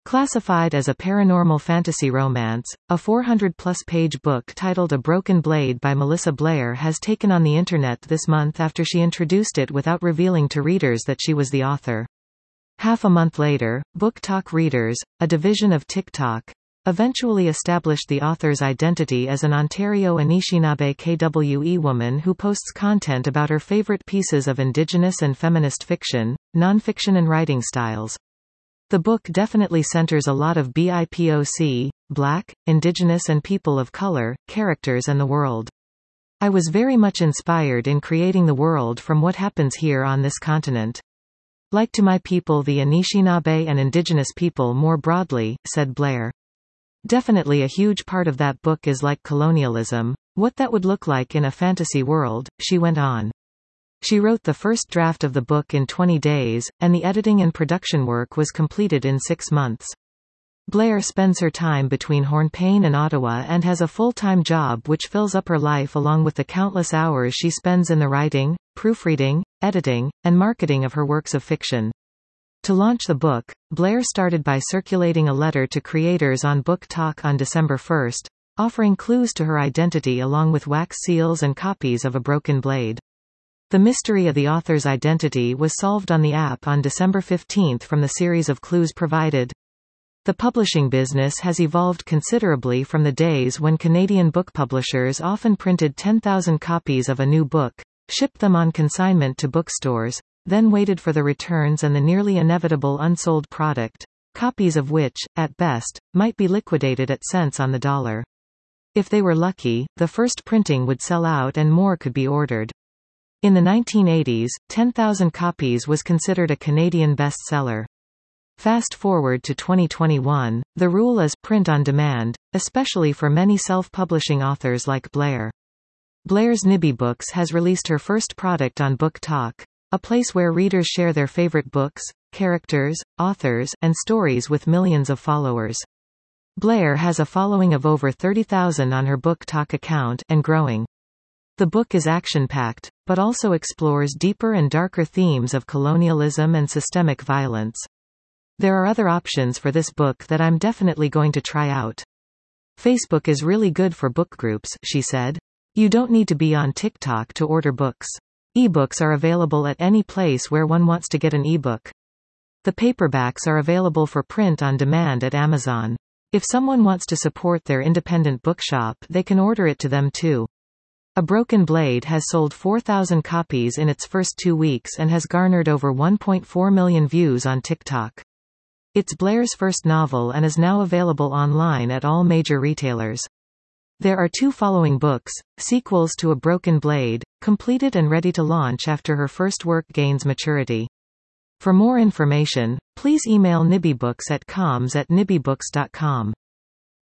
Classified as a paranormal fantasy romance, a 400-plus page book titled A Broken Blade by Melissa Blair has taken on the internet this month after she introduced it without revealing to readers that she was the author. Half a month later, BookTok readers, a division of TikTok, eventually established the author's identity as an Ontario Anishinaabe KWE woman who posts content about her favorite pieces of Indigenous and feminist fiction, nonfiction and writing styles. The book definitely centers a lot of BIPOC, Black, Indigenous and people of color, characters and the world. I was very much inspired in creating the world from what happens here on this continent. Like to my people the Anishinaabe and Indigenous people more broadly, said Blair. Definitely a huge part of that book is like colonialism, what that would look like in a fantasy world, she went on. She wrote the first draft of the book in 20 days, and the editing and production work was completed in 6 months. Blair spends her time between Hornepayne and Ottawa and has a full-time job which fills up her life along with the countless hours she spends in the writing, proofreading, editing, and marketing of her works of fiction. To launch the book, Blair started by circulating a letter to creators on BookTok on December 1, offering clues to her identity along with wax seals and copies of A Broken Blade. The mystery of the author's identity was solved on the app on December 15 from the series of clues provided. The publishing business has evolved considerably from the days when Canadian book publishers often printed 10,000 copies of a new book, shipped them on consignment to bookstores, then waited for the returns and the nearly inevitable unsold product, copies of which, at best, might be liquidated at cents on the dollar. If they were lucky, the first printing would sell out and more could be ordered. In the 1980s, 10,000 copies was considered a Canadian bestseller. Fast forward to 2021, the rule is print on demand, especially for many self-publishing authors like Blair. Blair's Nibby Books has released her first product on BookTok, a place where readers share their favorite books, characters, authors, and stories with millions of followers. Blair has a following of over 30,000 on her BookTok account, and growing. The book is action-packed, but also explores deeper and darker themes of colonialism and systemic violence. There are other options for this book that I'm definitely going to try out. Facebook is really good for book groups, she said. You don't need to be on TikTok to order books. Ebooks are available at any place where one wants to get an ebook. The paperbacks are available for print on demand at Amazon. If someone wants to support their independent bookshop, they can order it to them too. A Broken Blade has sold 4,000 copies in its first 2 weeks and has garnered over 1.4 million views on TikTok. It's Blair's first novel and is now available online at all major retailers. There are 2 following books, sequels to A Broken Blade, completed and ready to launch after her first work gains maturity. For more information, please email nibbybooks at comms@nibbybooks.com.